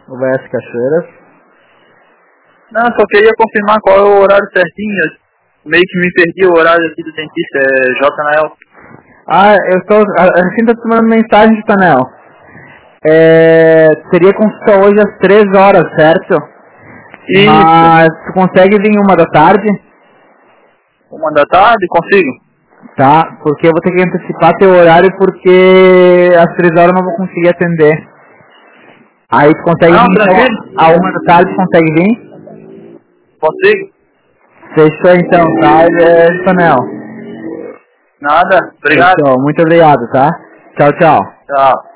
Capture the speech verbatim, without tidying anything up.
U B S Cachoeiras. Não, só queria confirmar qual é o horário certinho. Eu meio que me perdi o horário aqui do dentista, é J N L. Ah, eu tô... Assim tá te mandando mensagem, Tanel. É... Seria consulta hoje às três horas, certo? Isso. Mas tu consegue vir uma da tarde? Uma da tarde, consigo? Tá, porque eu vou ter que antecipar teu horário porque às três horas eu não vou conseguir atender. Aí tu consegue Não, vir tranquilo. então, a uma da tarde, consegue vir? Consigo? Fechou então, tá, é, Tanel? Nada, obrigado. Fechou, muito obrigado, tá? Tchau, tchau. Tchau.